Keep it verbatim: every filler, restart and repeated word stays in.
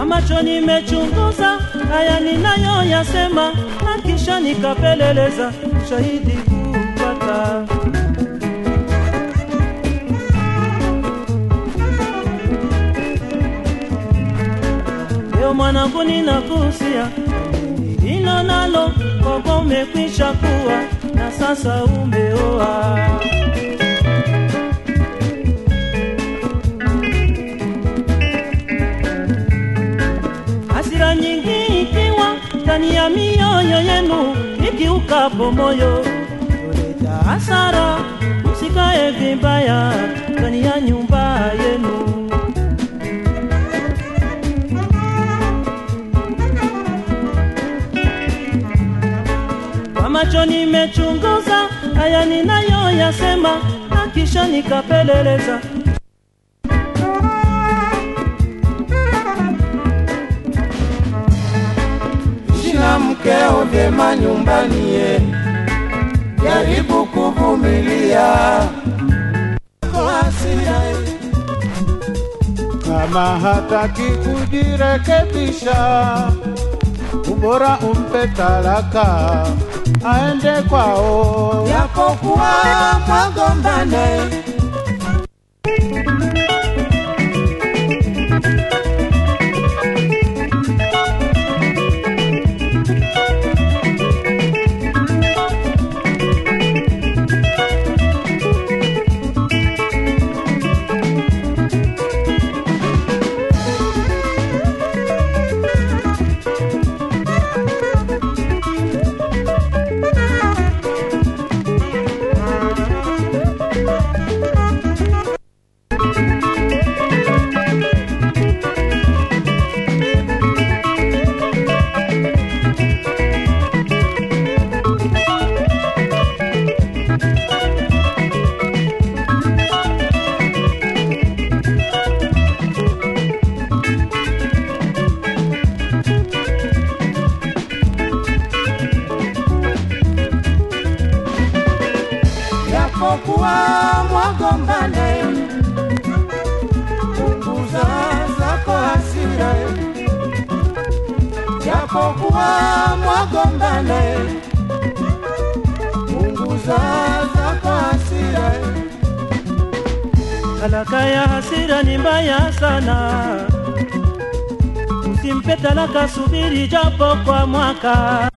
macho nimechunguza haya ninayo yasema, na kisha nikapeleleza shahidi kupata. Leo mwanangu ninakusia, hilo nalo kwako umekwisha kuwa, na sasa umeoa. Hasira nyingi ikiwa ndani ya mioyo yenu, ikiukapo moyo huleta hasara. Msikae vibaya ndani ya nyumba yenu. Kwa macho nimechunguza haya ninayo yasema, na kisha nikapeleleza. Shina mkeo vyema nyumbani ye, jaribu kuvumilia kwa hasira. Kama hataki kujirekebisha, ubora umpe talaka aende kwao, japokuwa mwagombane. Japokuwa mwagombane, punguza zako hasira. Japokuwa mwagombane, punguza zako hasira. Talaka ya hasira ni mbaya sana, usimpe talaka, subiri japo kwa mwaka.